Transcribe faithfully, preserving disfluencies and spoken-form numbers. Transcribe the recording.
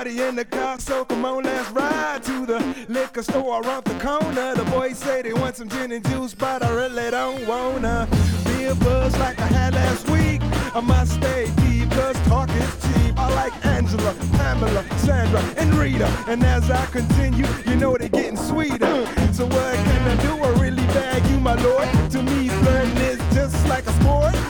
Shorty in the car, so come on, let's ride to the liquor store around the corner. The boys say they want some gin and juice, but I really don't wanna be a buzz like I had last week. I must stay deep, cause talk is cheap. I like Angela, Pamela, Sandra, and Rita. And as I continue, you know they're getting sweeter. So what can I do? I really bag you, my lord. To me, flirting is just like a sport.